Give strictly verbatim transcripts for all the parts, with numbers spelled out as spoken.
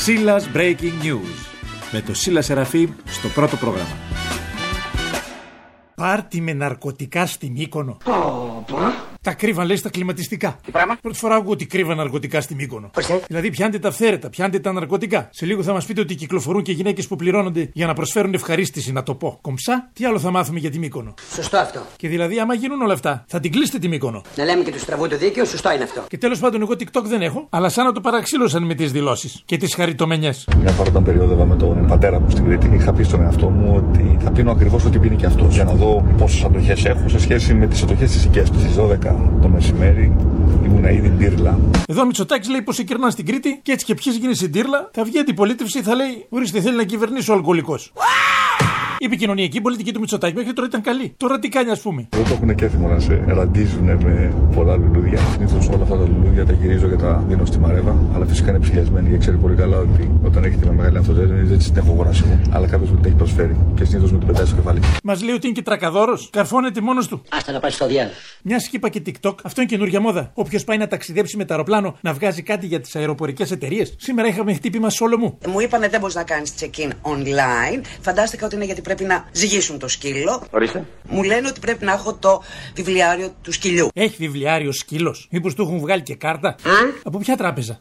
Σίλας Breaking News με το Σίλα Σεραφείμ στο πρώτο πρόγραμμα. Πάρτι με ναρκωτικά στην Μύκονο. Oh, Τα κρύβαν, λέει, στα κλιματιστικά. Τι πράγμα? Πρώτη φορά ακούω ότι κρύβαν ναρκωτικά στη Μύκονο. Ορίστε. Δηλαδή, πιάντε τα αυθαίρετα, πιάντε τα ναρκωτικά. Σε λίγο θα μας πείτε ότι κυκλοφορούν και γυναίκες που πληρώνονται για να προσφέρουν ευχαρίστηση, να το πω. Κομψά, τι άλλο θα μάθουμε για τη Μύκονο. Σωστό αυτό. Και δηλαδή, άμα γίνουν όλα αυτά, θα την κλείσετε τη Μύκονο. Να λέμε και του τραβούν το δίκαιο, σωστό είναι αυτό. Και τέλος πάντων, εγώ TikTok δεν έχω, αλλά σαν να το παραξήλωσαν με τις δηλώσεις και τις χαριτομενιές. Μια φορά όταν περιόδευα με τον πατέρα μου στην Κρήτη, είχα πει στον εαυτό μου ότι θα πίνω ακριβώς ό,τι πίνει και αυτός. Για να δω πόσες αντοχές έχω σε σχέση με τις αντοχές της οικίας του. Στις δώδεκα το μεσημέρι ήμουνα ήδη ντύρλα. Εδώ ο Μητσοτάκης λέει πως εκκυρνά στην Κρήτη και έτσι και ποιες γίνει στην ντύρλα, θα βγει αντιπολίτευση, θα λέει: ορίστε, θέλει να κυβερνήσει ο αλκοολικός. Η επικοινωνιακή πολιτική του Μητσοτάκη μέχρι τώρα ήταν καλή. Τώρα τι κάνει, ας πούμε. Εδώ το έχουν και έτοιμο να σε ραντίζουν με πολλά λουλούδια. Συνήθως όλα αυτά τα λουλούδια τα γυρίζω και τα δίνω στη Μαρέβα. Αλλά φυσικά είναι ψυχιασμένη και ξέρει πολύ καλά ότι όταν έχετε με μεγάλη αυτοζέρνη δεν την έχω αγοράσει εγώ. Αλλά κάποιος μου την έχει προσφέρει και συνήθως μου την πετάει στο κεφάλι. Μας λέει ότι είναι και τρακαδόρος. Καρφώνεται μόνος του. Άστα να πάει στο διάλογο. Μια και είπα και TikTok, αυτό είναι καινούργια μόδα. Όποιος πάει να ταξιδέψει με το αεροπλάνο να βγάζει κάτι για τις αεροπορικές εταιρείες. Σήμερα είχαμε χτύπημα σόλο μου. Μου είπανε δεν μπορείς να κάνεις check-in online. Φαντάστηκα ότι είναι γιατί πρέπει να ζυγίσουν το σκύλο. Ορίστε. Μου λένε ότι πρέπει να έχω το βιβλιάριο του σκυλιού. Έχει βιβλιάριο σκύλος? Μήπως του έχουν βγάλει και κάρτα? Α? Από ποια τράπεζα?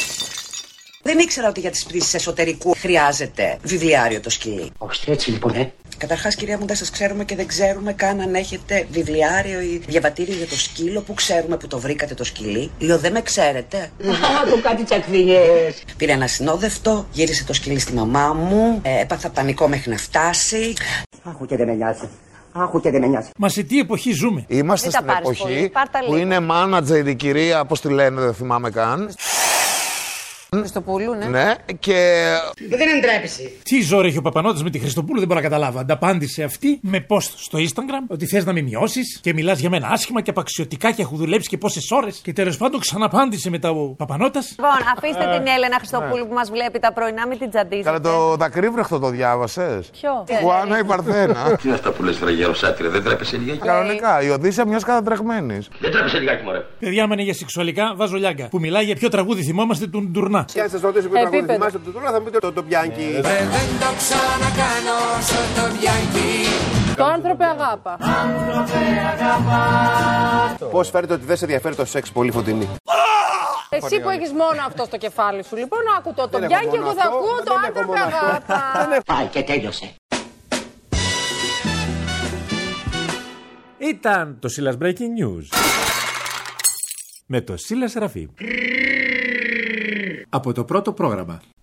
Δεν ήξερα ότι για τις πτήσεις εσωτερικού χρειάζεται βιβλιάριο το σκυλί. Όχι, έτσι λοιπόν, ε. Καταρχάς, κυρία μου, δεν σας ξέρουμε και δεν ξέρουμε καν αν έχετε βιβλιάριο ή διαβατήριο για το σκύλο. Που ξέρουμε που το βρήκατε το σκυλί. Λέω, δεν με ξέρετε. Α, το κάτι τσακδίνιες. Πήρε ένα συνόδευτο, γύρισε το σκυλί στη μαμά μου. Ε, έπαθα πανικό μέχρι να φτάσει. Άχου και δεν με νοιάζει. Άχου και δεν με νοιάζει. Μα σε τι εποχή ζούμε? Είμαστε στην εποχή που είναι μάνατζερ η κυρία, πώς τη λένε, δεν θυμάμαι καν. Χριστοπούλου, ναι. Ναι, και. Δεν εντρέπεσαι. Τι ζόρι έχει ο Παπανώτης με τη Χριστοπούλου, δεν μπορώ να καταλάβω. Ανταπάντησε αυτή με post στο Instagram ότι θες να με μειώσεις και μιλάς για μένα άσχημα και απαξιωτικά και έχω δουλέψει και πόσες ώρες. Και τέλος πάντων ξαναπάντησε μετά ο Παπανώτας. Λοιπόν, αφήστε την Έλενα Χριστοπούλου που μας βλέπει τα πρωινά, μην την τζαντίζετε. Καλά, το δακρύβρεχτο το διάβασες? Ποιο? Χουάνα η Παρθένα. Τι είναι αυτά που λες, ρε γεροσάτηρε, δεν τρέπεσαι λιγάκι? Κανονικά, η Οδύσσια μιας κατατρεχμένης. Δεν τρέπεσαι λιγάκι, μωρέ. Παιδιά, είναι για σεξουαλικά, βάζω λιάγκα. Που μιλάει για ποιο τραγούδι θυμόμαστε του Ντουρνά. Και αν σας ρωτήσω ποιο τραγούδι θυμάστε από τον Ντουρνά, θα μου πείτε το Bianchi. Δεν το ξανακάνω στο Bianchi. Το άνθρωπε αγάπα. Πώς φέρετε ότι δεν σε ενδιαφέρει το σεξ πολύ, Φωτεινή? Εσύ που έχεις μόνο αυτό στο κεφάλι σου, λοιπόν, άκου το το Bianchi, εγώ θα ακούω το άνθρωπε αγάπα. Πάει και τέλειωσε. Ήταν το Σίλας Breaking News με το Σίλα Σεραφείμ από το πρώτο πρόγραμμα.